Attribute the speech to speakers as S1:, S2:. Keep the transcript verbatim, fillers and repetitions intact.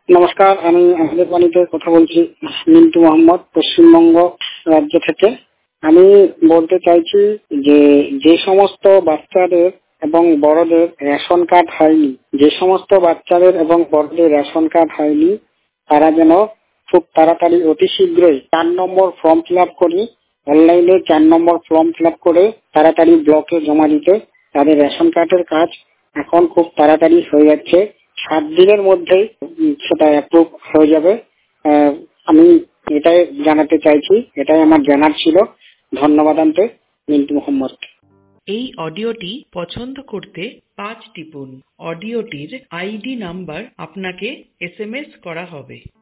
S1: নমস্কার, আমি আমাদের বাণীতে কথা বলছি মিন্টু মোহাম্মদ, পশ্চিমবঙ্গ রাজ্য থেকে। আমি বলতে চাইছি যে যে সমস্ত বাচ্চাদের এবং বড়দের রেশন কার্ড হয়নি, যে সমস্ত বাচ্চাদের এবং বড়দের রেশন কার্ড হয়নি তারা যেন খুব তাড়াতাড়ি অতি শীঘ্রই চার নম্বর ফর্ম ফিল আপ করি, অনলাইনে চার নম্বর ফর্ম ফিল আপ করে তাড়াতাড়ি ব্লকে জমা দিতে। তাদের রেশন কার্ডের কাজ এখন খুব তাড়াতাড়ি হয়ে যাচ্ছে, সাত দিনের মধ্যেই সেটা অ্যাপ্রুভ হয়ে যাবে। আমি এটাই জানাতে চাইছি, এটাই আমার জানার ছিল। ধন্যবাদ। আনতে মিন্টু মোহাম্মদ।
S2: এই অডিওটি পছন্দ করতে পাঁচ টিপুন। অডিওটির আইডি নাম্বার আপনাকে এস এম এস করা হবে।